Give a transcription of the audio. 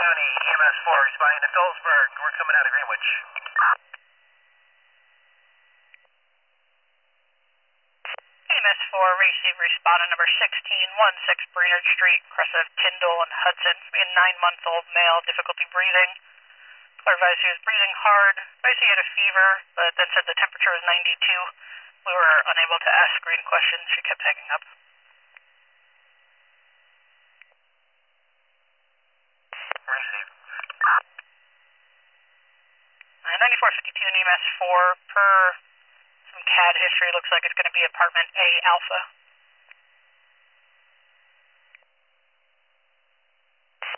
County, EMS 4 responding to Phillipsburg. We're coming out of Greenwich. EMS 4, receive respondent number 1616 Brainerd Street, cross of Tyndall and Hudson. A 9-month-old male, difficulty breathing. Caller advised he was breathing hard. Advised he had a fever, but then said the temperature was 92. We were unable to ask screen questions. She kept hanging up. Receive. 9452 and EMS 4 per some CAD history. Looks like it's going to be apartment A Alpha.